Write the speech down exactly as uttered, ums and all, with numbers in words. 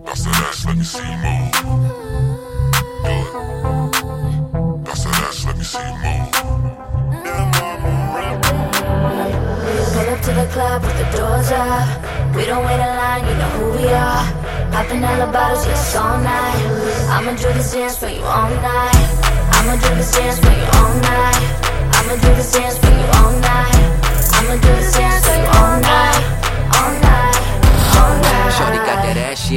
Bounce that ass, let me see you move. Do it. Bounce that ass, let me see you move. Pull up to the club with the doors up. We don't wait in line, you know who we are. Popping hella bottles, yes, all night. I'ma do this dance for you all night. I'ma do this dance for you all night. I'ma do this dance for you all night.